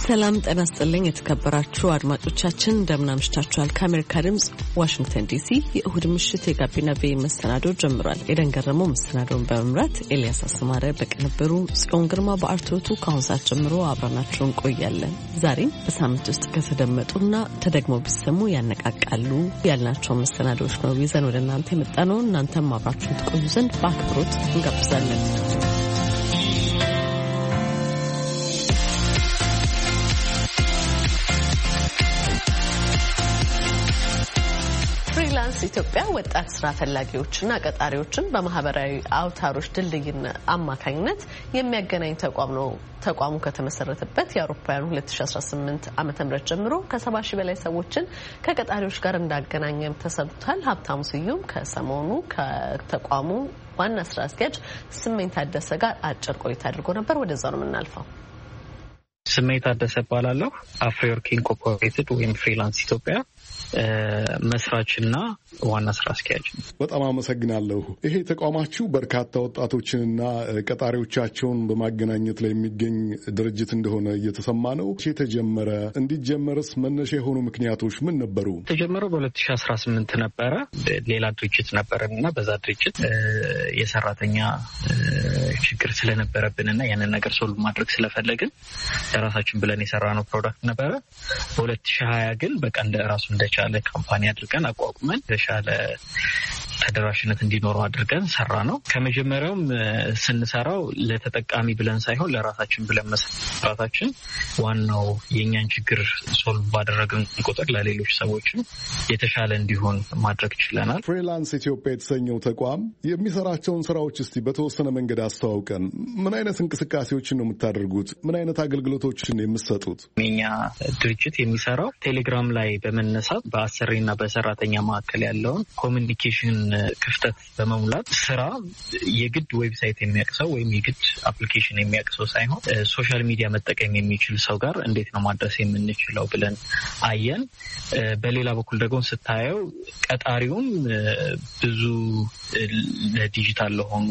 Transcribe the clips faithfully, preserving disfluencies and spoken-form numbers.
ሰላም ጤና ይስጥልኝ የተከበራችሁ አድማጮቻችን እንደምን አምሽታችኋል። ከአሜሪካ ድምጽ ዋሽንግተን ዲሲ የእሁድ ምሽት የጋቢና ቤ መሰናዶ ጀምሯል። ኤደን ገረመው መሰናዶውን በመምራት ኤልያስ አስማረ በቅንብሩ ጽዮን ግርማ በአርቶቱ ከአሁን ሰዓት ጀምሮ አብረናችሁ እንቆያለን። ዛሬም በሳምንት ውስጥ ከተደመጡና ተደግሞ ቢሰሙ ያነቃቃሉ ያልናቸው መሰናዶዎች ነው ይዘን ወደ እናንተ የመጣነው። እናንተም አብራችሁን ትቆዩ ዘንድ በአክብሮት እንጋብዛለን። ፍሪላንስ ኢትዮጵያ ወጣት ስራ ፈላጊዎችና ቀጣሪዎችን በማህበራዊ አውታሮች ድልድይና አማካኝነት የሚያገናኝ ተቋም ነው። ተቋሙ ከተመሰረተበት የአውሮፓውያን ሁለት ሺህ አስራ ስምንት ዓመተ ምህረት ጀምሮ ከሰባ ሺህ በላይ ሰዎችን ከቀጣሪዎች ጋር እንዳገናኘም ተሰምቷል። ሀብታሙ ስዩም ከሰሞኑ ከተቋሙ ዋና ስራ አስኪያጅ ስሜኝ ታደሰ ጋር አጭር ቆይታ አድርጎ ነበር። ወደዛ ነው የምናልፈው። ስሜኝ ታደሰ እባላለሁ። አፍሪወርክ ኢንኮርፖሬትድ ወይም ፍሪላንስ ኢትዮጵያ መስራችና ዋና ስራ አስኪያጅ። በጣም አመሰግናለሁ። ይሄ ተቋማችሁ በርካታ ወጣቶችንና ቀጣሪዎቻቸውን በማገናኘት ላይ የሚገኝ ድርጅት እንደሆነ እየተሰማ ነው። የተጀመረ እንዲጀመርስ መነሻ የሆኑ ምክንያቶች ምን ነበሩ? የተጀመረው በሁለት ሺህ አስራ ስምንት ነበረ። ሌላ ድርጅት ነበረንና በዛ ድርጅት የሰራተኛ ችግር ስለነበረብንና ያንን ነገር ሶልቭ ማድረግ ስለፈለግን ለራሳችን ብለን የሰራነው ፕሮዳክት ነበረ። በሁለት ሺህ ሀያ ግን በቃ እንደ ራሱ እንደቻለ ካምፓኒ አድርገን አቋቁመን የተሻለ ተደራሽነት እንዲኖረው አድርገን ሰራ ነው። ከመጀመሪያውም ስንሰራው ለተጠቃሚ ብለን ሳይሆን ለራሳችን ብለን መስራታችን ዋናው የኛን ችግር ሶልቭ ባደረግን ቁጥር ለሌሎች ሰዎችም የተሻለ እንዲሆን ማድረግ ችለናል። ፍሪላንስ ኢትዮጵያ የተሰኘው ተቋም የሚሰራቸውን ስራዎች እስቲ በተወሰነ መንገድ አስተዋውቀን። ምን አይነት እንቅስቃሴዎችን ነው የምታደርጉት? ምን አይነት አገልግሎቶችን ነው የምትሰጡት? የኛ ድርጅት የሚሰራው ቴሌግራም ላይ በመነሳት በአሰሪና በሰራተኛ መካከል ያለውን ኮሚኒኬሽን ክፍተት በመሙላት ስራ የግድ ዌብሳይት የሚያቅሰው ወይም የግድ አፕሊኬሽን የሚያቅሰው ሳይሆን ሶሻል ሚዲያ መጠቀም የሚችል ሰው ጋር እንዴት ነው ማድረስ የምንችለው ብለን አየን። በሌላ በኩል ደግሞ ስታየው ቀጣሪውም ብዙ ለዲጂታል ለሆኑ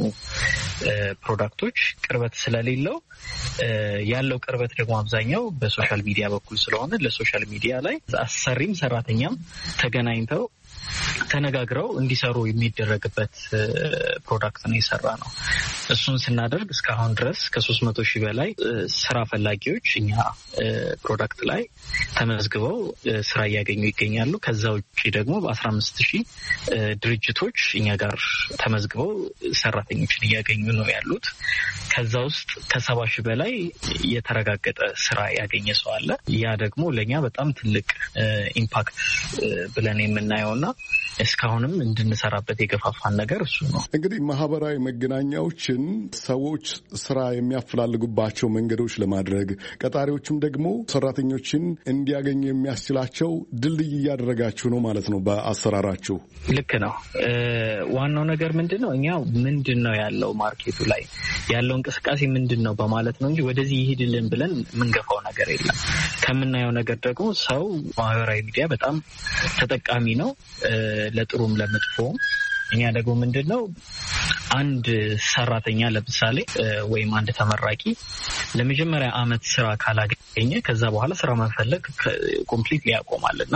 ፕሮዳክቶች ቅርበት ስለሌለው ያለው ቅርበት ደግሞ አብዛኛው በሶሻል ሚዲያ በኩል ስለሆነ ለሶሻል ሚዲያ ላይ አሰሪም ሰራተኛም ተገናኝተው ተነጋግረው እንዲሰሩ የሚደረግበት ፕሮዳክት ነው የሰራ ነው። እሱን ስናደርግ እስካሁን ድረስ ከሶስት መቶ ሺህ በላይ ስራ ፈላጊዎች እኛ ፕሮዳክት ላይ ተመዝግበው ስራ እያገኙ ይገኛሉ። ከዛ ውጪ ደግሞ በአስራ አምስት ሺህ ድርጅቶች እኛ ጋር ተመዝግበው ሰራተኞችን እያገኙ ነው ያሉት። ከዛ ውስጥ ከሰባ ሺህ በላይ የተረጋገጠ ስራ ያገኘ ሰው አለ። ያ ደግሞ ለኛ በጣም ትልቅ ኢምፓክት ብለን የምናየውና እስካሁንም እንድንሰራበት የገፋፋን ነገር እሱ ነው። እንግዲህ ማህበራዊ መገናኛዎችን ሰዎች ስራ የሚያፈላልጉባቸው መንገዶች ለማድረግ ቀጣሪዎችም ደግሞ ሰራተኞችን እንዲያገኙ የሚያስችላቸው ድልድይ እያደረጋችሁ ነው ማለት ነው በአሰራራችሁ። ልክ ነው። ዋናው ነገር ምንድነው? እኛ ምንድነው ያለው ማርኬቱ ላይ ያለው እንቅስቃሴ ምንድነው በማለት ነው እንጂ ወደዚህ ይሄድልን ብለን የምንገፋው ነገር የለም። ከምናየው ነገር ደግሞ ሰው ማህበራዊ ሚዲያ በጣም ተጠቃሚ ነው፣ ለጥሩም ለመጥፎም። እኛ ደግሞ ምንድነው አንድ ሰራተኛ ለምሳሌ ወይም አንድ ተመራቂ ለመጀመሪያ አመት ስራ ካላገኘ ከዛ በኋላ ስራ መፈለግ ኮምፕሊትሊ ያቆማልና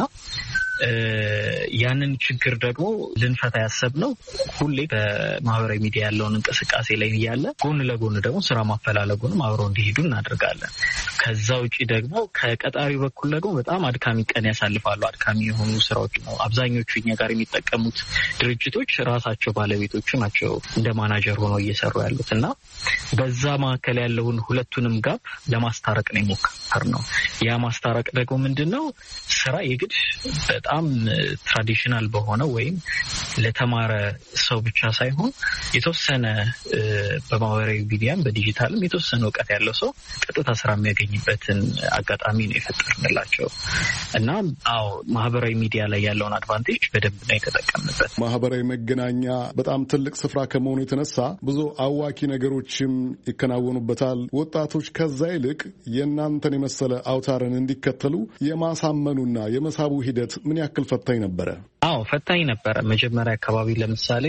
ያንን ችግር ደግሞ ልንፈታ ያሰብነው ሁሌ በማህበራዊ ሚዲያ ያለውን እንቅስቃሴ ላይ ያለ ጎን ለጎን ደግሞ ስራ ማፈላለጉንም አብረው እንዲሄዱ እናደርጋለን። ከዛ ውጪ ደግሞ ከቀጣሪው በኩል ደግሞ በጣም አድካሚ ቀን ያሳልፋሉ። አድካሚ የሆኑ ስራዎች ነው አብዛኞቹ እኛ ጋር የሚጠቀሙት ድርጅቶች ራሳቸው ባለቤቶቹ ናቸው እንደ ማናጀር ሆነው እየሰሩ ያሉት እና በዛ መካከል ያለውን ሁለቱንም ጋፕ ለማስታረቅ ነው የሞከርነው። ያ ማስታረቅ ደግሞ ምንድነው ስራ የግድ በጣም ትራዲሽናል በሆነ ወይም ለተማረ ሰው ብቻ ሳይሆን የተወሰነ በማህበራዊ ሚዲያም በዲጂታልም የተወሰነ እውቀት ያለው ሰው ቀጥታ ስራ የሚያገኝበትን አጋጣሚ ነው የፈጠርንላቸው እና አዎ ማህበራዊ ሚዲያ ላይ ያለውን አድቫንቴጅ በደንብ ነው የተጠቀምንበት። ማህበራዊ መገናኛ በጣም ትልቅ ስፍራ ከመሆኑ የተነሳ ብዙ አዋኪ ነገሮችም ይከናወኑበታል። ወጣቶች ከዛ ይልቅ የእናንተን የመሰለ አውታርን እንዲከተሉ የማሳመኑና የመሳቡ ሂደት ምን ምን ያክል ፈታኝ ነበረ? አዎ ፈታኝ ነበረ። መጀመሪያ አካባቢ ለምሳሌ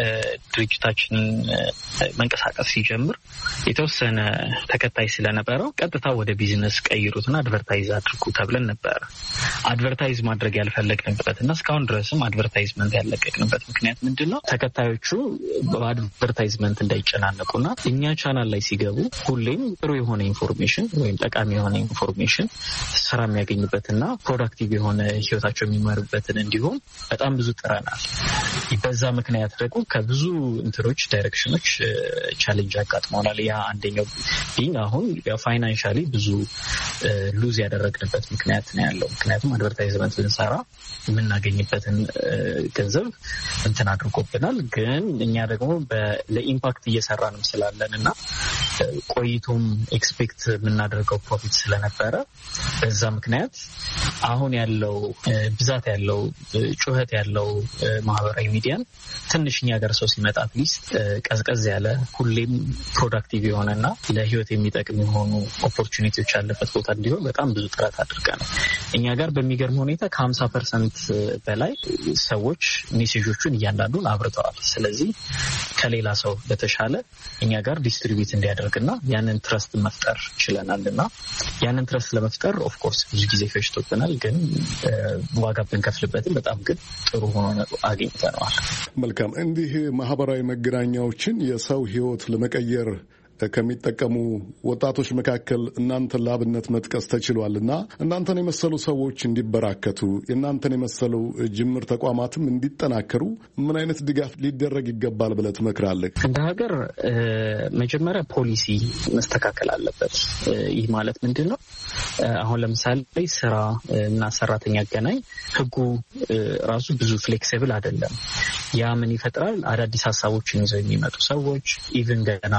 ድርጅታችንን መንቀሳቀስ ሲጀምር የተወሰነ ተከታይ ስለነበረው ቀጥታ ወደ ቢዝነስ ቀይሩትና አድቨርታይዝ አድርጉ ተብለን ነበር። አድቨርታይዝ ማድረግ ያልፈለግንበትና እስካሁን ድረስም አድቨርታይዝመንት ያለቀቅንበት ምክንያት ምንድነው? ተከታዮቹ በአድቨርታይዝመንት እንዳይጨናነቁና እኛ ቻናል ላይ ሲገቡ ሁሌም ጥሩ የሆነ ኢንፎርሜሽን ወይም ጠቃሚ የሆነ ኢንፎርሜሽን ስራ የሚያገኙበትና ፕሮዳክቲቭ የሆነ ህይወታቸው የሚመሩበትን እንዲሁም በጣም ብዙ ጥረናል። በዛ ምክንያት ደግሞ ከብዙ እንትሮች ዳይሬክሽኖች ቻሌንጅ አጋጥመናል። ያ አንደኛው ቢንግ አሁን ፋይናንሻሊ ብዙ ሉዝ ያደረግንበት ምክንያት ነው ያለው። ምክንያቱም አድቨርታይዝመንት ብንሰራ የምናገኝበትን ገንዘብ እንትን አድርጎብናል። ግን እኛ ደግሞ ለኢምፓክት እየሰራንም ስላለን እና ቆይቶም ኤክስፔክት የምናደርገው ፕሮፊት ስለነበረ በዛ ምክንያት አሁን ያለው ብዛት ያለው ጩኸት ያለው ማህበራዊ ሚዲያን ትንሽ እኛ ጋር ሰው ሲመጣ አትሊስት ቀዝቀዝ ያለ ሁሌም ፕሮዳክቲቭ የሆነና ለህይወት የሚጠቅም የሆኑ ኦፖርቹኒቲዎች ያለበት ቦታ እንዲሆን በጣም ብዙ ጥረት አድርገናል። እኛ ጋር በሚገርም ሁኔታ ከሀምሳ ፐርሰንት በላይ ሰዎች ሜሴጆቹን እያንዳንዱን አብርተዋል። ስለዚህ ከሌላ ሰው በተሻለ እኛ ጋር ዲስትሪቢዩት እንዲያደርግና ያንን ትረስት መፍጠር ችለናልና ያንን ትረስት ለመፍጠር ኦፍ ኮርስ ብዙ ጊዜ ፈጅቶብናል። ግን ዋጋ ብንከፍልበትም በጣም ግን ጥሩ ሆኖ አግኝተነዋል። መልካም። እንዲህ ማህበራዊ መገናኛዎችን የሰው ህይወት ለመቀየር ከሚጠቀሙ ወጣቶች መካከል እናንተን ለአብነት መጥቀስ ተችሏልና እናንተን የመሰሉ ሰዎች እንዲበራከቱ የእናንተን የመሰሉ ጅምር ተቋማትም እንዲጠናከሩ ምን አይነት ድጋፍ ሊደረግ ይገባል ብለህ ትመክራለህ? እንደ ሀገር መጀመሪያ ፖሊሲ መስተካከል አለበት። ይህ ማለት ምንድን ነው? አሁን ለምሳሌ ስራ እና ሰራተኛ አገናኝ ህጉ ራሱ ብዙ ፍሌክሲብል አይደለም። ያ ምን ይፈጥራል? አዳዲስ ሀሳቦችን ይዘው የሚመጡ ሰዎች ኢቭን ገና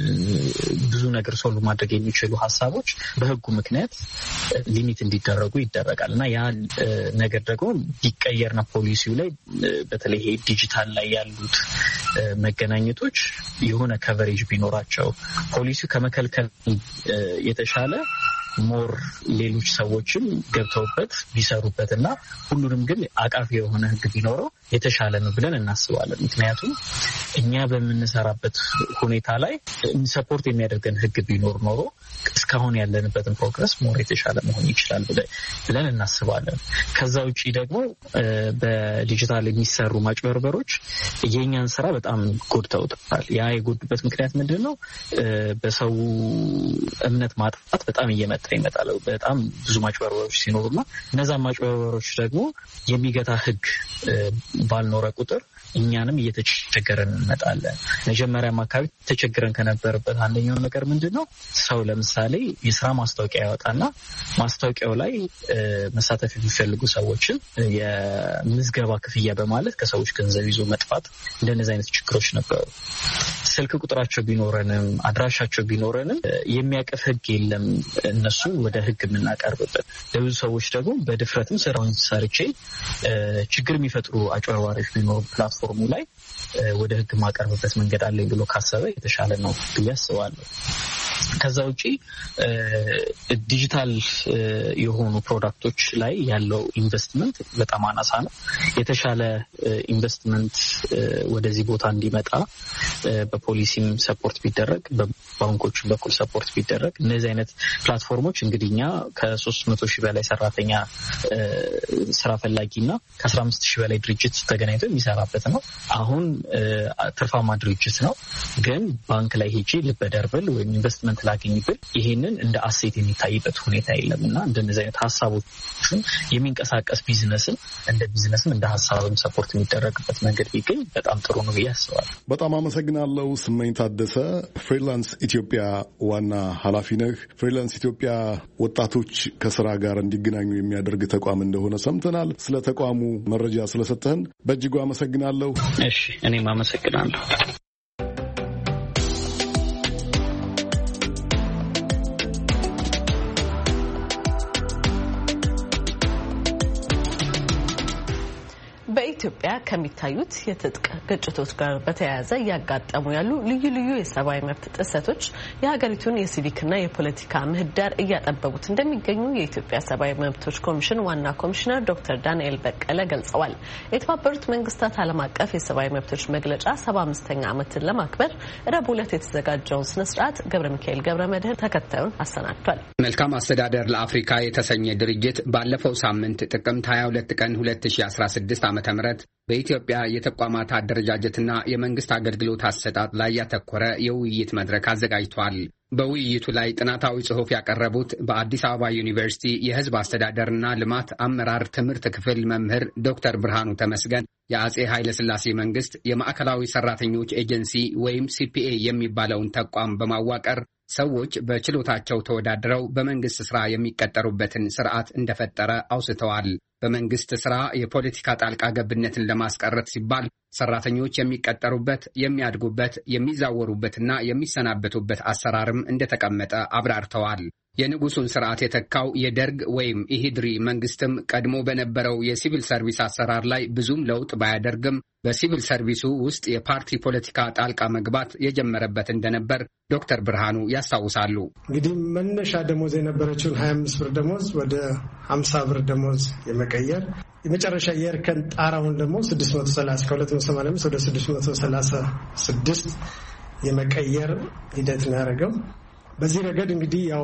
ብዙ ነገር ሶልቭ ማድረግ የሚችሉ ሀሳቦች በህጉ ምክንያት ሊሚት እንዲደረጉ ይደረጋል እና ያ ነገር ደግሞ ቢቀየርና ፖሊሲው ላይ በተለይ ይሄ ዲጂታል ላይ ያሉት መገናኘቶች የሆነ ከቨሬጅ ቢኖራቸው ፖሊሲው ከመከልከል የተሻለ ሞር ሌሎች ሰዎችም ገብተውበት ቢሰሩበትና ሁሉንም ግን አቃፊ የሆነ ህግ ቢኖረው የተሻለ ነው ብለን እናስባለን። ምክንያቱም እኛ በምንሰራበት ሁኔታ ላይ ሰፖርት የሚያደርገን ህግ ቢኖር ኖሮ እስካሁን ያለንበትን ፕሮግረስ ሞር የተሻለ መሆን ይችላል ብለን እናስባለን። ከዛ ውጪ ደግሞ በዲጂታል የሚሰሩ ማጭበርበሮች የኛን ስራ በጣም ጎድተውታል። ያ የጎዱበት ምክንያት ምንድን ነው? በሰው እምነት ማጥፋት በጣም እየመጣ ይመጣል። በጣም ብዙ ማጭበርበሮች ሲኖሩና እነዛ ማጭበርበሮች ደግሞ የሚገታ ህግ ባልኖረ ቁጥር እኛንም እየተቸገረን እንመጣለን። መጀመሪያም አካባቢ ተቸግረን ከነበረበት አንደኛው ነገር ምንድነው? ሰው ለምሳሌ የስራ ማስታወቂያ ያወጣና ማስታወቂያው ላይ መሳተፍ የሚፈልጉ ሰዎችን የምዝገባ ክፍያ በማለት ከሰዎች ገንዘብ ይዞ መጥፋት፣ እንደነዚህ አይነት ችግሮች ነበሩ። ስልክ ቁጥራቸው ቢኖረንም አድራሻቸው ቢኖረንም የሚያቀፍ ህግ የለም እነሱ ወደ ህግ የምናቀርብበት። ለብዙ ሰዎች ደግሞ በድፍረትም ስራውን ሰርቼ ችግር የሚፈጥሩ አጭበርባሪዎች ቢኖሩ ፕላትፎርሙ ላይ ወደ ህግ ማቀርብበት መንገድ አለኝ ብሎ ካሰበ የተሻለ ነው ብዬ አስባለሁ። ከዛ ውጪ ዲጂታል የሆኑ ፕሮዳክቶች ላይ ያለው ኢንቨስትመንት በጣም አናሳ ነው። የተሻለ ኢንቨስትመንት ወደዚህ ቦታ እንዲመጣ በፖሊሲም ሰፖርት ቢደረግ፣ በባንኮችም በኩል ሰፖርት ቢደረግ እነዚህ አይነት ፕላትፎርሞች እንግዲህ እኛ ከሶስት መቶ ሺህ በላይ ሰራተኛ ስራ ፈላጊና ከአስራ አምስት ሺህ በላይ ድርጅት ተገናኝቶ የሚሰራበት ነው። አሁን ትርፋማ ድርጅት ነው። ግን ባንክ ላይ ሄጄ ልበደር ብል ወይም ኢንቨስትመንት ላገኝ ብል ይሄንን እንደ አሴት የሚታይበት ሁኔታ የለም እና እንደነዚህ አይነት ሀሳቦችን የሚንቀሳቀስ ቢዝነስም እንደ ቢዝነስም እንደ ሀሳብም ሰፖርት የሚደረግበት መንገድ ቢገኝ በጣም ጥሩ ነው ብዬ አስባለሁ። በጣም አመሰግናለሁ። ስመኝ ታደሰ ፍሪላንስ ኢትዮጵያ ዋና ኃላፊ ነህ። ፍሪላንስ ኢትዮጵያ ወጣቶች ከስራ ጋር እንዲገናኙ የሚያደርግ ተቋም እንደሆነ ሰምተናል። ስለ ተቋሙ መረጃ ስለሰጠህን በእጅጉ አመሰግናለሁ። እሺ፣ እኔም አመሰግናለሁ። በኢትዮጵያ ከሚታዩት የትጥቅ ግጭቶች ጋር በተያያዘ ያጋጠሙ ያሉ ልዩ ልዩ የሰብአዊ መብት ጥሰቶች የሀገሪቱን የሲቪክና የፖለቲካ ምህዳር እያጠበቡት እንደሚገኙ የኢትዮጵያ ሰብአዊ መብቶች ኮሚሽን ዋና ኮሚሽነር ዶክተር ዳንኤል በቀለ ገልጸዋል። የተባበሩት መንግስታት ዓለም አቀፍ የሰብአዊ መብቶች መግለጫ ሰባ አምስተኛ ዓመትን ለማክበር ረቡዕ ዕለት የተዘጋጀውን ስነ ስርዓት ገብረ ሚካኤል ገብረ መድህን ተከታዩን አሰናድቷል። መልካም አስተዳደር ለአፍሪካ የተሰኘ ድርጅት ባለፈው ሳምንት ጥቅምት ሃያ ሁለት ቀን ሁለት ሺህ አስራ ስድስት ዓመተ ምህረት በኢትዮጵያ የተቋማት አደረጃጀትና የመንግስት አገልግሎት አሰጣጥ ላይ ያተኮረ የውይይት መድረክ አዘጋጅቷል። በውይይቱ ላይ ጥናታዊ ጽሑፍ ያቀረቡት በአዲስ አበባ ዩኒቨርሲቲ የሕዝብ አስተዳደርና ልማት አመራር ትምህርት ክፍል መምህር ዶክተር ብርሃኑ ተመስገን የአጼ ኃይለ ሥላሴ መንግስት የማዕከላዊ ሰራተኞች ኤጀንሲ ወይም ሲፒኤ የሚባለውን ተቋም በማዋቀር ሰዎች በችሎታቸው ተወዳድረው በመንግስት ስራ የሚቀጠሩበትን ስርዓት እንደፈጠረ አውስተዋል። በመንግስት ስራ የፖለቲካ ጣልቃ ገብነትን ለማስቀረት ሲባል ሰራተኞች የሚቀጠሩበት፣ የሚያድጉበት፣ የሚዛወሩበትና የሚሰናበቱበት አሰራርም እንደተቀመጠ አብራርተዋል። የንጉሱን ስርዓት የተካው የደርግ ወይም ኢሂድሪ መንግስትም ቀድሞ በነበረው የሲቪል ሰርቪስ አሰራር ላይ ብዙም ለውጥ ባያደርግም በሲቪል ሰርቪሱ ውስጥ የፓርቲ ፖለቲካ ጣልቃ መግባት የጀመረበት እንደነበር ዶክተር ብርሃኑ ያስታውሳሉ። እንግዲህ መነሻ ደሞዝ የነበረችውን ሀያ አምስት ብር ደሞዝ ወደ ሀምሳ ብር ደሞዝ የመቀየር የመጨረሻ የእርከን ጣራውን ደግሞ ስድስት መቶ ሰላሳ ከሁለት መቶ ሰማንያ አምስት ወደ ስድስት መቶ ሰላሳ ስድስት የመቀየር ሂደት ነው ያደረገው። በዚህ ረገድ እንግዲህ ያው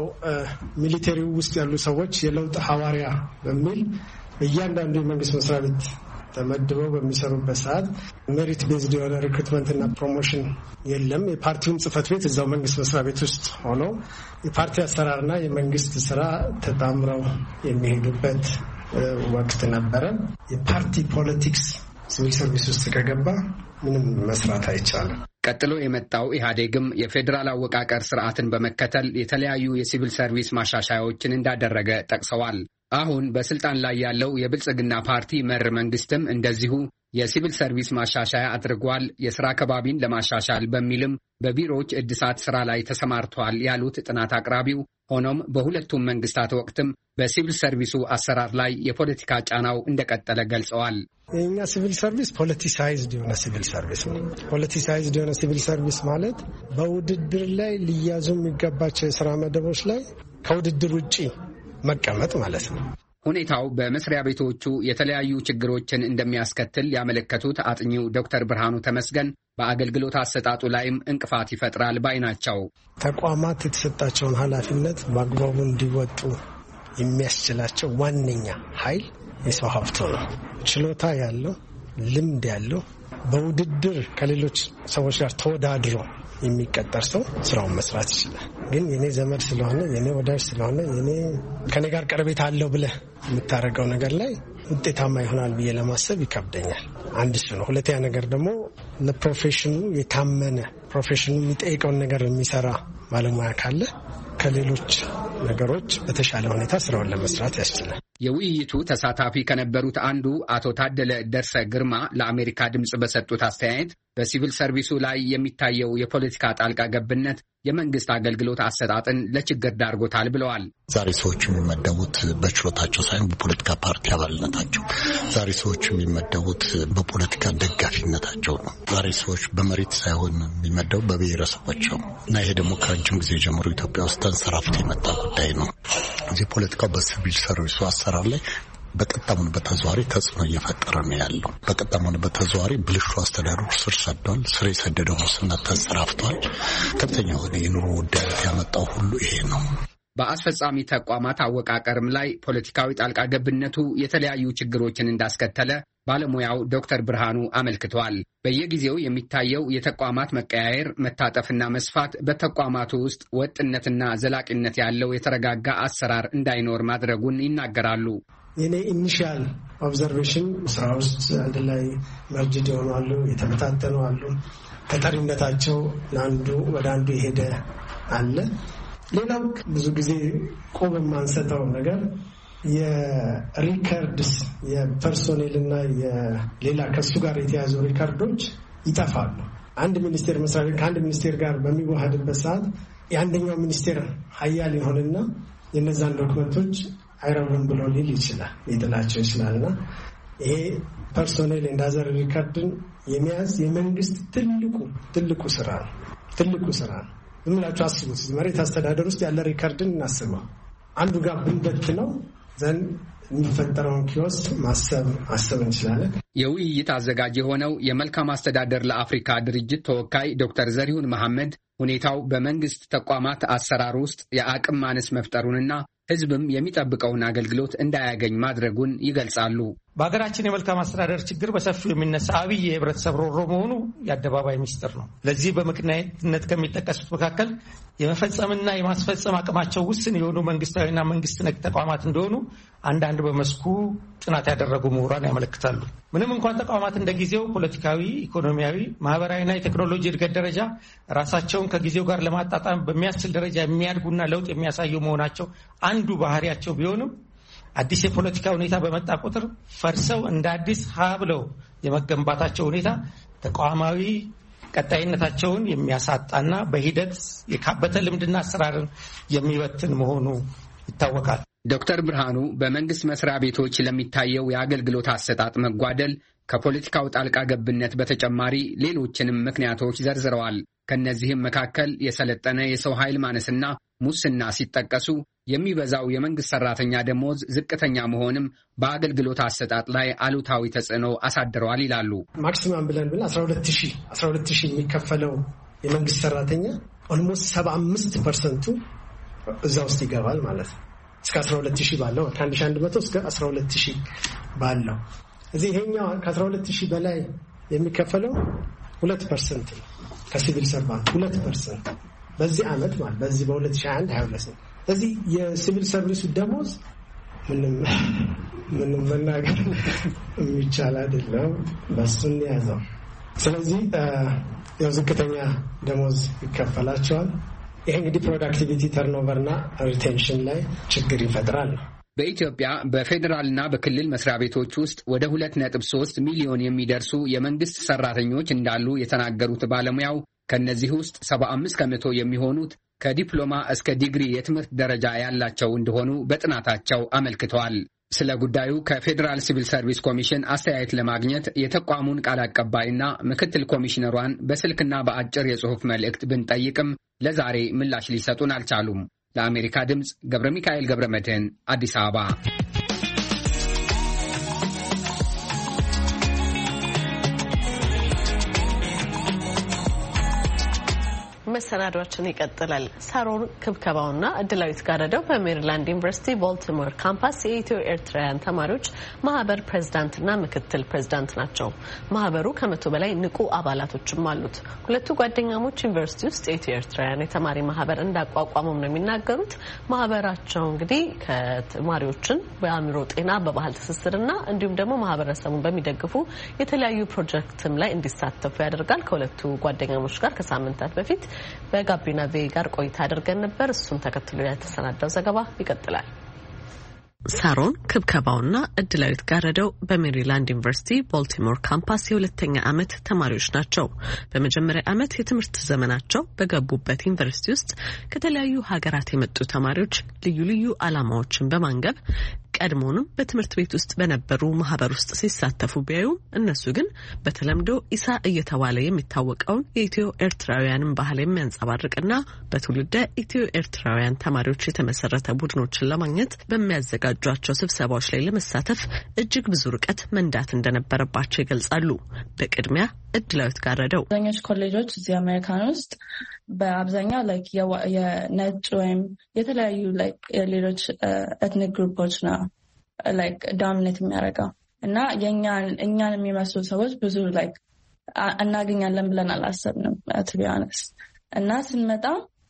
ሚሊተሪው ውስጥ ያሉ ሰዎች የለውጥ ሐዋርያ በሚል እያንዳንዱ የመንግስት መስሪያ ቤት ተመድበው በሚሰሩበት ሰዓት ሜሪት ቤዝድ የሆነ ሪክሩትመንትና ፕሮሞሽን የለም። የፓርቲውን ጽህፈት ቤት እዛው መንግስት መስሪያ ቤት ውስጥ ሆኖ የፓርቲ አሰራርና የመንግስት ስራ ተጣምረው የሚሄዱበት ወቅት ነበረ። የፓርቲ ፖለቲክስ ሲቪል ሰርቪስ ውስጥ ከገባ ምንም መስራት አይቻልም። ቀጥሎ የመጣው ኢህአዴግም የፌዴራል አወቃቀር ስርዓትን በመከተል የተለያዩ የሲቪል ሰርቪስ ማሻሻያዎችን እንዳደረገ ጠቅሰዋል። አሁን በስልጣን ላይ ያለው የብልጽግና ፓርቲ መር መንግስትም እንደዚሁ የሲቪል ሰርቪስ ማሻሻያ አድርጓል። የስራ ከባቢን ለማሻሻል በሚልም በቢሮዎች እድሳት ስራ ላይ ተሰማርቷል ያሉት ጥናት አቅራቢው፣ ሆኖም በሁለቱም መንግስታት ወቅትም በሲቪል ሰርቪሱ አሰራር ላይ የፖለቲካ ጫናው እንደቀጠለ ገልጸዋል። የኛ ሲቪል ሰርቪስ ፖለቲሳይዝድ የሆነ ሲቪል ሰርቪስ ነው። ፖለቲሳይዝድ የሆነ ሲቪል ሰርቪስ ማለት በውድድር ላይ ሊያዙ የሚገባቸው የስራ መደቦች ላይ ከውድድር ውጪ መቀመጥ ማለት ነው። ሁኔታው በመስሪያ ቤቶቹ የተለያዩ ችግሮችን እንደሚያስከትል ያመለከቱት አጥኚው ዶክተር ብርሃኑ ተመስገን በአገልግሎት አሰጣጡ ላይም እንቅፋት ይፈጥራል ባይ ናቸው። ተቋማት የተሰጣቸውን ኃላፊነት በአግባቡ እንዲወጡ የሚያስችላቸው ዋነኛ ኃይል የሰው ሀብት ነው። ችሎታ ያለው፣ ልምድ ያለው፣ በውድድር ከሌሎች ሰዎች ጋር ተወዳድሮ የሚቀጠር ሰው ስራውን መስራት ይችላል። ግን የኔ ዘመድ ስለሆነ የኔ ወዳጅ ስለሆነ የኔ ከኔ ጋር ቀረቤታ አለው ብለህ የምታደርገው ነገር ላይ ውጤታማ ይሆናል ብዬ ለማሰብ ይከብደኛል። አንድ እሱ ነው። ሁለተኛ ነገር ደግሞ ለፕሮፌሽኑ የታመነ ፕሮፌሽኑ የሚጠይቀውን ነገር የሚሰራ ባለሙያ ካለ ከሌሎች ነገሮች በተሻለ ሁኔታ ስራውን ለመስራት ያስችላል። የውይይቱ ተሳታፊ ከነበሩት አንዱ አቶ ታደለ ደርሰ ግርማ ለአሜሪካ ድምጽ በሰጡት አስተያየት በሲቪል ሰርቪሱ ላይ የሚታየው የፖለቲካ ጣልቃ ገብነት የመንግስት አገልግሎት አሰጣጥን ለችግር ዳርጎታል ብለዋል። ዛሬ ሰዎች የሚመደቡት በችሎታቸው ሳይሆን በፖለቲካ ፓርቲ አባልነታቸው፣ ዛሬ ሰዎች የሚመደቡት በፖለቲካ ደጋፊነታቸው ነው። ዛሬ ሰዎች በመሬት ሳይሆን የሚመደቡ በብሔረሰባቸው እና ይሄ ደግሞ ከረጅም ጊዜ ጀምሮ ኢትዮጵያ ውስጥ ተንሰራፍቶ የመጣ ጉዳይ ነው። እዚህ ፖለቲካው በሲቪል ሰርቪሱ አሰራር ላይ በቀጥታም በተዘዋዋሪ ተጽዕኖ እየፈጠረ ነው ያለው። በቀጥታም በተዘዋዋሪ ብልሹ አስተዳደሩ ስር ሰዷል። ስር የሰደደው ሙስና ተንሰራፍቷል። ከፍተኛ የሆነ የኑሮ ውድነት ያመጣው ሁሉ ይሄ ነው። በአስፈጻሚ ተቋማት አወቃቀርም ላይ ፖለቲካዊ ጣልቃ ገብነቱ የተለያዩ ችግሮችን እንዳስከተለ ባለሙያው ዶክተር ብርሃኑ አመልክተዋል። በየጊዜው የሚታየው የተቋማት መቀያየር፣ መታጠፍና መስፋት በተቋማቱ ውስጥ ወጥነትና ዘላቂነት ያለው የተረጋጋ አሰራር እንዳይኖር ማድረጉን ይናገራሉ። የኔ ኢኒሺያል ኦብዘርቬሽን ስራ ውስጥ አንድ ላይ መርጅድ የሆኑ አሉ፣ የተበታተኑ አሉ፣ ተጠሪነታቸው ለአንዱ ወደ አንዱ የሄደ አለ። ሌላው ብዙ ጊዜ ቆብ የማንሰጠው ነገር የሪከርድስ የፐርሶኔልና የሌላ ከሱ ጋር የተያዙ ሪከርዶች ይጠፋሉ። አንድ ሚኒስቴር መስሪያ ቤት ከአንድ ሚኒስቴር ጋር በሚዋሃድበት ሰዓት የአንደኛው ሚኒስቴር ሀያል ይሆንና የነዛን ዶክመንቶች አይረቡም ብሎ ሊል ይችላል፣ ሊጥላቸው ይችላልና ይሄ ፐርሶኔል ኤንድ አዘር ሪከርድን የሚያዝ የመንግስት ትልቁ ትልቁ ስራ ነው። ትልቁ ስራ ነው። ዝም ብላችሁ አስቡት። መሬት አስተዳደር ውስጥ ያለ ሪከርድን እናስበው። አንዱ ጋር ብንበት ነው ዘን የሚፈጠረውን ኪዮስ ማሰብ ማሰብ እንችላለን። የውይይት አዘጋጅ የሆነው የመልካም አስተዳደር ለአፍሪካ ድርጅት ተወካይ ዶክተር ዘሪሁን መሐመድ ሁኔታው በመንግስት ተቋማት አሰራር ውስጥ የአቅም ማነስ መፍጠሩንና ህዝብም የሚጠብቀውን አገልግሎት እንዳያገኝ ማድረጉን ይገልጻሉ። በሀገራችን የመልካም አስተዳደር ችግር በሰፊው የሚነሳ አብይ የህብረተሰብ ሮሮ መሆኑ የአደባባይ ሚስጥር ነው። ለዚህ በምክንያትነት ከሚጠቀሱት መካከል የመፈጸምና የማስፈጸም አቅማቸው ውስን የሆኑ መንግስታዊና መንግስት ነክ ተቋማት እንደሆኑ አንዳንድ በመስኩ ጥናት ያደረጉ ምሁራን ያመለክታሉ። ምንም እንኳን ተቋማት እንደ ጊዜው ፖለቲካዊ፣ ኢኮኖሚያዊ፣ ማህበራዊና የቴክኖሎጂ እድገት ደረጃ ራሳቸውን ከጊዜው ጋር ለማጣጣም በሚያስችል ደረጃ የሚያድጉና ለውጥ የሚያሳዩ መሆናቸው አንዱ ባህሪያቸው ቢሆንም አዲስ የፖለቲካ ሁኔታ በመጣ ቁጥር ፈርሰው እንደ አዲስ ሀ ብለው የመገንባታቸው ሁኔታ ተቋማዊ ቀጣይነታቸውን የሚያሳጣና በሂደት የካበተ ልምድና አሰራርን የሚበትን መሆኑ ይታወቃል። ዶክተር ብርሃኑ በመንግስት መስሪያ ቤቶች ለሚታየው የአገልግሎት አሰጣጥ መጓደል ከፖለቲካው ጣልቃ ገብነት በተጨማሪ ሌሎችንም ምክንያቶች ዘርዝረዋል። ከነዚህም መካከል የሰለጠነ የሰው ኃይል ማነስና ሙስና ሲጠቀሱ የሚበዛው የመንግስት ሰራተኛ ደሞዝ ዝቅተኛ መሆንም በአገልግሎት አሰጣጥ ላይ አሉታዊ ተጽዕኖ አሳድረዋል ይላሉ። ማክሲማም ብለን ብለን አስራ ሁለት ሺህ የሚከፈለው የመንግስት ሰራተኛ ኦልሞስት ሰባ አምስት ፐርሰንቱ እዛ ውስጥ ይገባል ማለት ነው። እስከ አስራ ሁለት ሺህ ባለው ከአንድ ሺህ አንድ መቶ እስከ አስራ ሁለት ሺህ ባለው እዚህ ይሄኛው ከአስራ ሁለት ሺህ በላይ የሚከፈለው ሁለት ፐርሰንት ነው። ከሲቪል ሰርቫንት ሁለት ፐርሰንት በዚህ ዓመት ማለት በዚህ በሁለት ሺህ አንድ ሀያ ሁለት ነው። ስለዚህ የሲቪል ሰርቪሱ ደሞዝ ምንም ምንም መናገር የሚቻል አይደለም። በሱን ያዘው። ስለዚህ ያው ዝቅተኛ ደሞዝ ይከፈላቸዋል። ይሄ እንግዲህ ፕሮዳክቲቪቲ ተርኖቨርና ሪቴንሽን ላይ ችግር ይፈጥራል። በኢትዮጵያ በፌዴራልና በክልል መስሪያ ቤቶች ውስጥ ወደ ሁለት ነጥብ ሶስት ሚሊዮን የሚደርሱ የመንግስት ሰራተኞች እንዳሉ የተናገሩት ባለሙያው ከነዚህ ውስጥ ሰባ አምስት ከመቶ የሚሆኑት ከዲፕሎማ እስከ ዲግሪ የትምህርት ደረጃ ያላቸው እንደሆኑ በጥናታቸው አመልክተዋል። ስለ ጉዳዩ ከፌዴራል ሲቪል ሰርቪስ ኮሚሽን አስተያየት ለማግኘት የተቋሙን ቃል አቀባይና ምክትል ኮሚሽነሯን በስልክና በአጭር የጽሑፍ መልእክት ብንጠይቅም ለዛሬ ምላሽ ሊሰጡን አልቻሉም። ለአሜሪካ ድምፅ ገብረ ሚካኤል ገብረ መድህን አዲስ አበባ። መሰናዷችን ይቀጥላል። ሳሮን ክብከባውና እድላዊት ጋረደው በሜሪላንድ ዩኒቨርሲቲ ቦልቲሞር ካምፓስ የኢትዮ ኤርትራውያን ተማሪዎች ማህበር ፕሬዝዳንትና ምክትል ፕሬዝዳንት ናቸው። ማህበሩ ከመቶ በላይ ንቁ አባላቶችም አሉት። ሁለቱ ጓደኛሞች ዩኒቨርሲቲ ውስጥ የኢትዮ ኤርትራውያን የተማሪ ማህበር እንዳቋቋሙም ነው የሚናገሩት። ማህበራቸው እንግዲህ ከተማሪዎችን በአእምሮ ጤና፣ በባህል ትስስርና እንዲሁም ደግሞ ማህበረሰቡን በሚደግፉ የተለያዩ ፕሮጀክትም ላይ እንዲሳተፉ ያደርጋል። ከሁለቱ ጓደኛሞች ጋር ከሳምንታት በፊት በጋቢና ቬ ጋር ቆይታ አድርገን ነበር። እሱን ተከትሎ የተሰናዳው ዘገባ ይቀጥላል። ሳሮን ክብከባውና እድላዊት ጋረደው በሜሪላንድ ዩኒቨርሲቲ ቦልቲሞር ካምፓስ የሁለተኛ ዓመት ተማሪዎች ናቸው። በመጀመሪያ ዓመት የትምህርት ዘመናቸው በገቡበት ዩኒቨርሲቲ ውስጥ ከተለያዩ ሀገራት የመጡ ተማሪዎች ልዩ ልዩ ዓላማዎችን በማንገብ ቀድሞውንም በትምህርት ቤት ውስጥ በነበሩ ማህበር ውስጥ ሲሳተፉ ቢያዩም እነሱ ግን በተለምዶ ኢሳ እየተባለ የሚታወቀውን የኢትዮ ኤርትራውያንን ባህል የሚያንጸባርቅና በትውልደ ኢትዮ ኤርትራውያን ተማሪዎች የተመሰረተ ቡድኖችን ለማግኘት በሚያዘጋጇቸው ስብሰባዎች ላይ ለመሳተፍ እጅግ ብዙ ርቀት መንዳት እንደነበረባቸው ይገልጻሉ። በቅድሚያ እድላዊት ጋረደው አብዛኞቹ ኮሌጆች እዚህ አሜሪካን ውስጥ በአብዛኛው ላይክ የነጭ ወይም የተለያዩ ላይክ የሌሎች ኤትኒክ ግሩፖች ነው ላይክ ዶሚኔት የሚያደርገው እና የኛን እኛን የሚመስሉ ሰዎች ብዙ ላይክ እናገኛለን ብለን አላሰብንም ቱ ቢ ኦነስት። እና ስንመጣ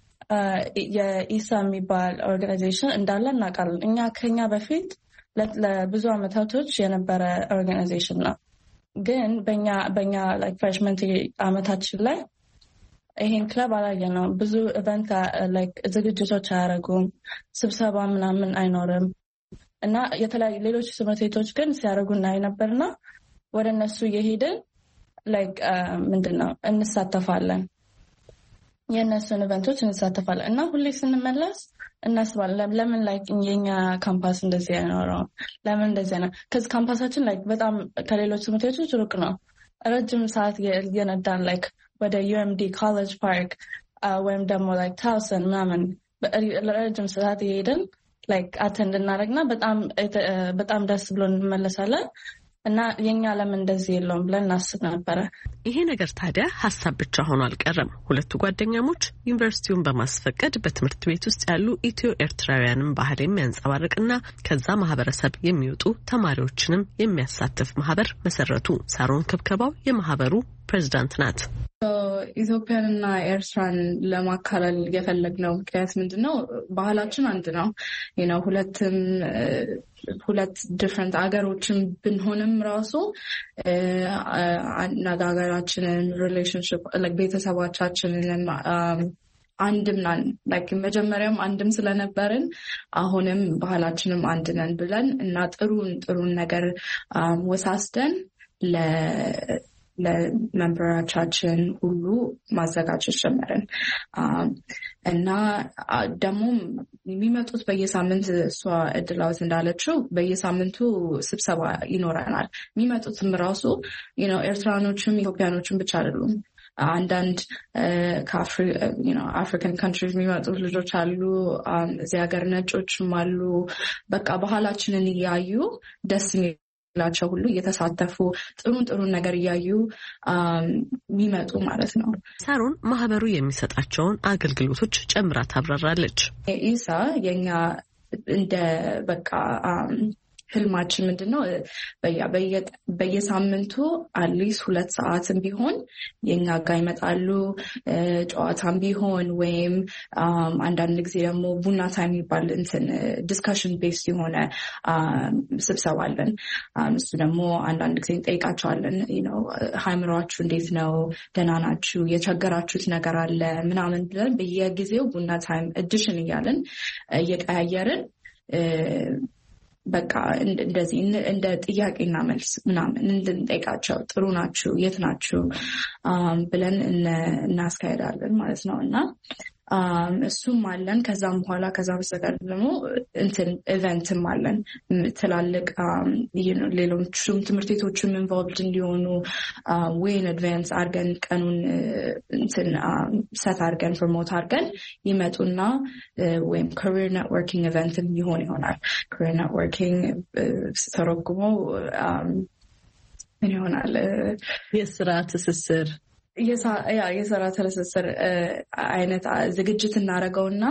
የኢሳ የሚባል ኦርጋናይዜሽን እንዳለ እናውቃለን። እኛ ከኛ በፊት ለብዙ አመታቶች የነበረ ኦርጋናይዜሽን ነው። ግን በእኛ በእኛ ላይክ ፍሬሽመንት አመታችን ላይ ይሄን ክለብ አላየነውም። ብዙ ኢቨንት ላይክ ዝግጅቶች አያደርጉም፣ ስብሰባ ምናምን አይኖርም። እና የተለያዩ ሌሎች ትምህርት ቤቶች ግን ሲያደርጉ እናይ ነበርና ወደ እነሱ እየሄድን ላይክ ምንድን ነው እንሳተፋለን፣ የእነሱን ኢቨንቶች እንሳተፋለን። እና ሁሌ ስንመለስ እናስባለን ለምን ላይክ የኛ ካምፓስ እንደዚህ አይኖረው ለምን እንደዚህ ነው ከዚህ ካምፓሳችን ላይክ በጣም ከሌሎች ትምህርት ቤቶች ሩቅ ነው ረጅም ሰዓት የነዳን ላይክ ወደ ዩኤምዲ ኮሌጅ ፓርክ ወይም ደግሞ ላይክ ታውሰን ምናምን ለረጅም ሰዓት ይሄድን ላይክ አቴንድ እናደርግና በጣም በጣም ደስ ብሎ እንመለሳለን እና የኛ ለምን እንደዚህ የለውም ብለን እናስብ ነበር ይሄ ነገር ታዲያ ሐሳብ ብቻ ሆኖ አልቀረም ሁለቱ ጓደኛሞች ዩኒቨርሲቲውን በማስፈቀድ በትምህርት ቤት ውስጥ ያሉ ኢትዮ ኤርትራውያንን ባህል የሚያንጸባርቅና ከዛ ማህበረሰብ የሚወጡ ተማሪዎችንም የሚያሳትፍ ማህበር መሰረቱ ሳሮን ከብከባው የማህበሩ ፕሬዝዳንት ናት ኢትዮጵያንና ኤርትራን ለማካለል የፈለግነው ምክንያት ምንድነው ባህላችን አንድ ነው you know ሁለቱም ሁለት ዲፈረንት አገሮችን ብንሆንም ራሱ አነጋገራችንን ሪሌሽንሺፕ like ቤተሰባችንን አንድም ነን like መጀመሪያም አንድም ስለነበርን አሁንም ባህላችንም አንድ ነን ብለን እና ጥሩን ጥሩን ነገር ወሳስደን ለ ለመምበራችን ሁሉ ማዘጋጀት ጀመርን እና ደግሞ የሚመጡት በየሳምንት እሷ እድላውት እንዳለችው በየሳምንቱ ስብሰባ ይኖረናል የሚመጡትም ራሱ you know ኤርትራኖችም ኢትዮጵያኖችም ብቻ አይደሉም አንዳንድ ከአፍሪካን ካንትሪስ የሚመጡ ልጆች አሉ እዚህ ሀገር ነጮችም አሉ በቃ ባህላችንን እያዩ ደስ ላቸው ሁሉ እየተሳተፉ ጥሩን ጥሩን ነገር እያዩ የሚመጡ ማለት ነው ሳሮን ማህበሩ የሚሰጣቸውን አገልግሎቶች ጨምራ ታብራራለች ኢሳ የኛ እንደ በቃ ህልማችን ምንድነው በያ በየሳምንቱ አትሊስት ሁለት ሰዓትም ቢሆን የኛ ጋር ይመጣሉ ጨዋታም ቢሆን ወይም አንዳንድ ጊዜ ደግሞ ቡና ታይም ይባል እንትን ዲስካሽን ቤስ የሆነ ስብሰባ አለን እሱ ደግሞ አንዳንድ ጊዜ እንጠይቃቸዋለን you know ሃይምሯችሁ እንዴት ነው ደህና ናችሁ የቸገራችሁት ነገር አለ ምናምን ብለን በየጊዜው ቡና ታይም ኤዲሽን እያለን እየቀያየርን በቃ እንደዚህ እንደ ጥያቄና መልስ ምናምን እንድንጠይቃቸው ጥሩ ናችሁ የት ናችሁ ብለን እናስካሄዳለን ማለት ነው እና እሱም አለን ከዛም በኋላ ከዛ በስተቀር ደግሞ እንትን ኢቨንትም አለን ትላልቅ ሌሎችም ትምህርት ቤቶችም ኢንቮልቭድ እንዲሆኑ ዌይን አድቫንስ አድርገን ቀኑን እንትን ሰት አድርገን ፕሮሞት አድርገን ይመጡና ወይም ካሪር ኔትወርኪንግ ኢቨንትም ይሆን ይሆናል ካሪር ኔትወርኪንግ ተረጉሞ ምን ይሆናል የስራ ትስስር ያ የስራ ትስስር አይነት ዝግጅት እናደርገውና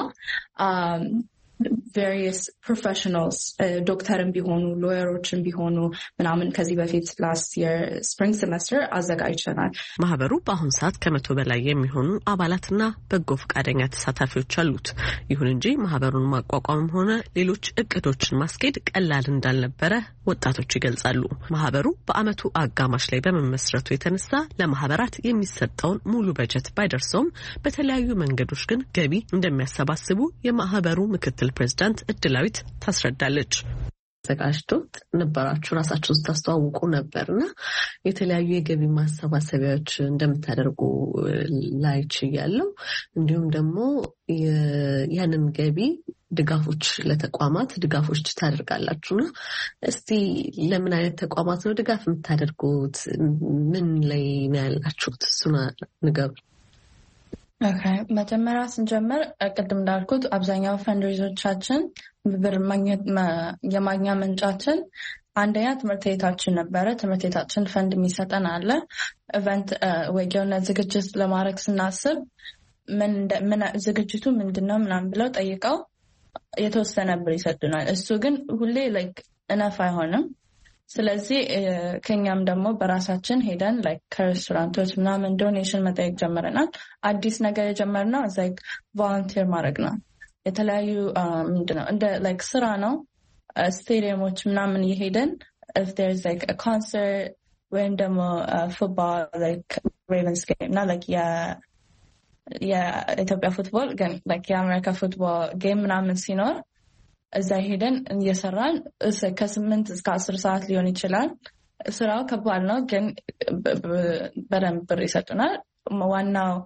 various professionals ዶክተርም ቢሆኑ ሎየሮችም ቢሆኑ ምናምን ከዚህ በፊት last year spring semester አዘጋጅተናል ማህበሩ በአሁን ሰዓት ከመቶ በላይ የሚሆኑ አባላትና በጎ ፈቃደኛ ተሳታፊዎች አሉት ይሁን እንጂ ማህበሩን ማቋቋምም ሆነ ሌሎች እቅዶችን ማስኬድ ቀላል እንዳልነበረ ወጣቶች ይገልጻሉ ማህበሩ በአመቱ አጋማሽ ላይ በመመስረቱ የተነሳ ለማህበራት የሚሰጠውን ሙሉ በጀት ባይደርሰውም በተለያዩ መንገዶች ግን ገቢ እንደሚያሰባስቡ የማህበሩ ምክትል ፕሬዝዳንት እድላዊት ታስረዳለች ተጋሽቶት ነበራችሁ ራሳችሁ ታስተዋውቁ ነበርና የተለያዩ የገቢ ማሰባሰቢያዎች እንደምታደርጉ ላይች ያለው እንዲሁም ደግሞ ያንን ገቢ ድጋፎች ለተቋማት ድጋፎች ታደርጋላችሁና እስቲ ለምን አይነት ተቋማት ነው ድጋፍ የምታደርጉት ምን ላይ ነው ያላችሁት እሱና ንገሩ ኦኬ መጀመሪያ ስንጀምር ቅድም እንዳልኩት አብዛኛው ፈንድሬዞቻችን ብር ማግኘት የማግኛ ምንጫችን አንደኛ ትምህርት ቤታችን ነበረ ትምህርት ቤታችን ፈንድ የሚሰጠን አለ ኢቨንት ወይ የሆነ ዝግጅት ለማድረግ ስናስብ ምን ምን ዝግጅቱ ምንድነው ምናምን ብለው ጠይቀው የተወሰነ ብር ይሰጡናል እሱ ግን ሁሌ ላይክ እነፍ አይሆንም ስለዚህ ከኛም ደግሞ በራሳችን ሄደን ላይክ ከሬስቶራንቶች ምናምን ዶኔሽን መጠየቅ ጀመረናል አዲስ ነገር የጀመርነው ላይክ ቮለንቲር ማድረግ ነው የተለያዩ ምንድነው እንደ ላይክ ስራ ነው ስቴዲየሞች ምናምን ይሄደን if there's like a concert ወይም ደግሞ ፉትቦል like Ravens game እና like ያ የኢትዮጵያ ፉትቦል ግን like የአሜሪካ ፉትቦል ጌም ምናምን ሲኖር እዛ ሄደን እየሰራን ከስምንት እስከ አስር ሰዓት ሊሆን ይችላል ስራው ከባድ ነው ግን በደንብ ብር ይሰጡናል ዋናው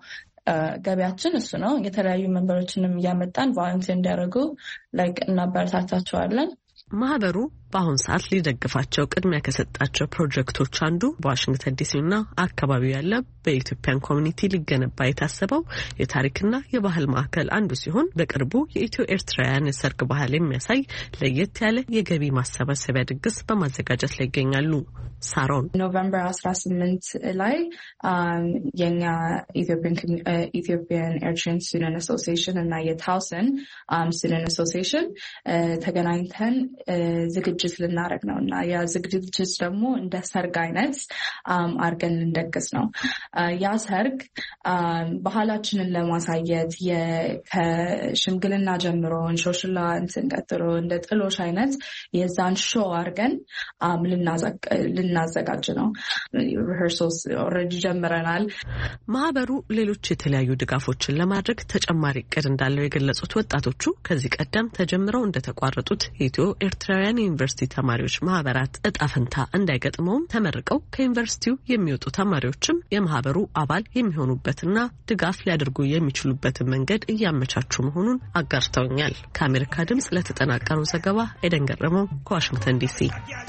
ገቢያችን እሱ ነው። የተለያዩ መንበሮችንም እያመጣን ቫለንቲር እንዲያደርጉ ላይክ እናበረታታቸዋለን። ማህበሩ በአሁን ሰዓት ሊደግፋቸው ቅድሚያ ከሰጣቸው ፕሮጀክቶች አንዱ በዋሽንግተን ዲሲና አካባቢው ያለ በኢትዮጵያን ኮሚኒቲ ሊገነባ የታሰበው የታሪክና የባህል ማዕከል አንዱ ሲሆን በቅርቡ የኢትዮ ኤርትራውያን የሰርግ ባህል የሚያሳይ ለየት ያለ የገቢ ማሰባሰቢያ ድግስ በማዘጋጀት ላይ ይገኛሉ። ሳሮን ኖቨምበር አስራ ስምንት ላይ የኛ ኢትዮጵያን ኤርትራን ስቱደንት አሶሲዬሽን እና የታውሰን ስቱደንት አሶሲዬሽን ተገናኝተን ዝግጅት ልናደርግ ነው እና ያ ዝግጅት ደግሞ እንደ ሰርግ አይነት አድርገን ልንደግስ ነው። ያ ሰርግ ባህላችንን ለማሳየት ከሽምግልና ጀምሮ እንሾሽላ እንትን ቀጥሎ እንደ ጥሎሽ አይነት የዛን ሾው አድርገን ልናዘጋጅ ነው። ሪሄርሶስ ኦልሬዲ ጀምረናል። ማህበሩ ሌሎች የተለያዩ ድጋፎችን ለማድረግ ተጨማሪ እቅድ እንዳለው የገለጹት ወጣቶቹ ከዚህ ቀደም ተጀምረው እንደተቋረጡት የኢትዮ ኤርትራውያን ዩኒቨርሲቲ ተማሪዎች ማህበራት እጣ ፈንታ እንዳይገጥመውም ተመርቀው ከዩኒቨርሲቲው የሚወጡ ተማሪዎችም የማህበሩ አባል የሚሆኑበትና ድጋፍ ሊያደርጉ የሚችሉበትን መንገድ እያመቻቹ መሆኑን አጋርተውኛል። ከአሜሪካ ድምጽ ለተጠናቀረው ዘገባ ኤደን ገረመው ከዋሽንግተን ዲሲ።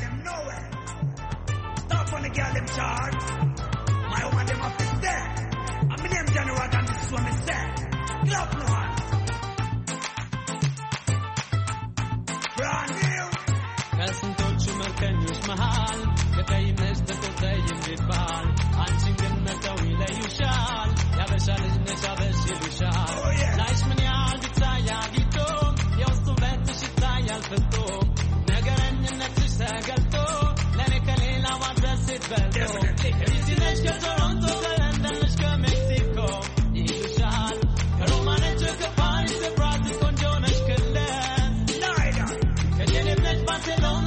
ከስንቶቹ መርከኞች መሃል ከቀይነሽ ተቆጠይ የሚባል አንቺን ግን መተው ይለዩሻል። ያበሻ ልጅ ነሽ አበሽ ይሉሻል። ላይሽ ምን ያህል ቢታይ አጊጦ የውስጡ ውበትሽ ይታያል ፍቶ ነገረኝነትሽ ተገልጦ ለእኔ ከሌላ ማድረስ ስትበልጦ ዲሲ ነሽ ከቶሮንቶ ከለንደን ነሽ ከሜክሲኮ ይሉሻል። ከሮማ ነች ከፓሪስ ብራዚል ቆንጆ ነሽ ክለን ከጄኔቭ ነች ባርሴሎና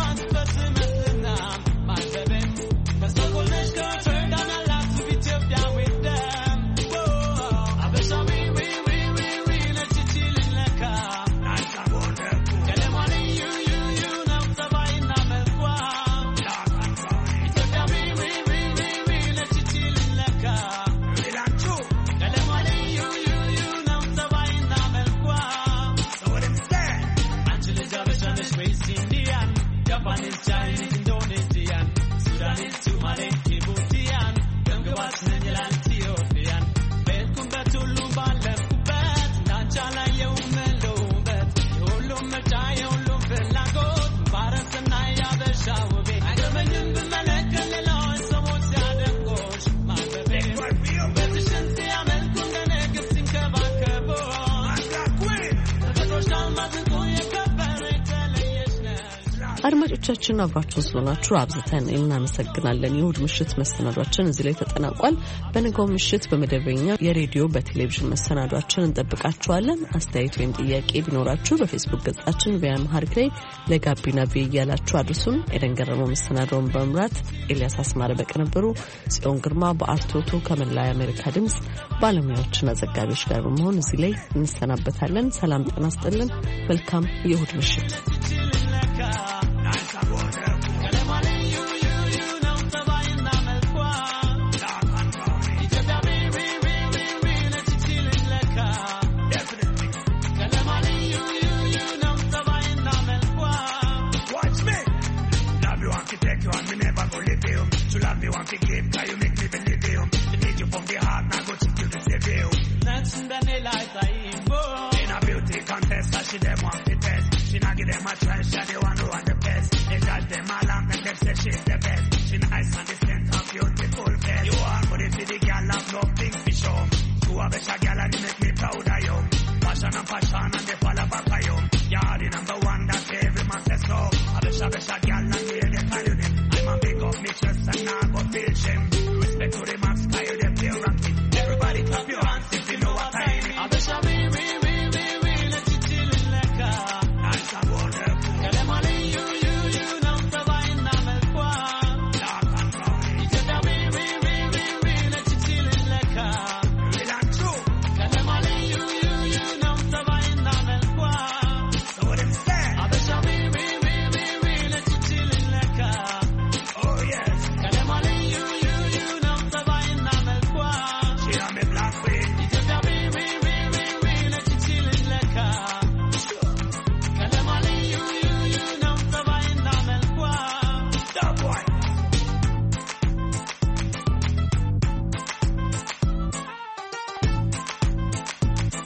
አድማጮቻችን አብራችሁ ስለሆናችሁ አብዝተን እናመሰግናለን። የእሁድ ምሽት መሰናዷችን እዚህ ላይ ተጠናቋል። በነገው ምሽት በመደበኛ የሬዲዮ በቴሌቪዥን መሰናዷችን እንጠብቃችኋለን። አስተያየት ወይም ጥያቄ ቢኖራችሁ በፌስቡክ ገጻችን በአምሃሪክ ላይ ለጋቢና ቪ እያላችሁ አድርሱን። ኤደን ገረመው መሰናዶውን በመምራት ኤልያስ አስማረ በቅንብሩ፣ ጽዮን ግርማ በአርቶቶ ከመላ የአሜሪካ ድምጽ ባለሙያዎችና ዘጋቢዎች ጋር በመሆን እዚህ ላይ እንሰናበታለን። ሰላም ጤና ይስጥልን። መልካም የእሁድ ምሽት። She them want to test. She not give them a chance. She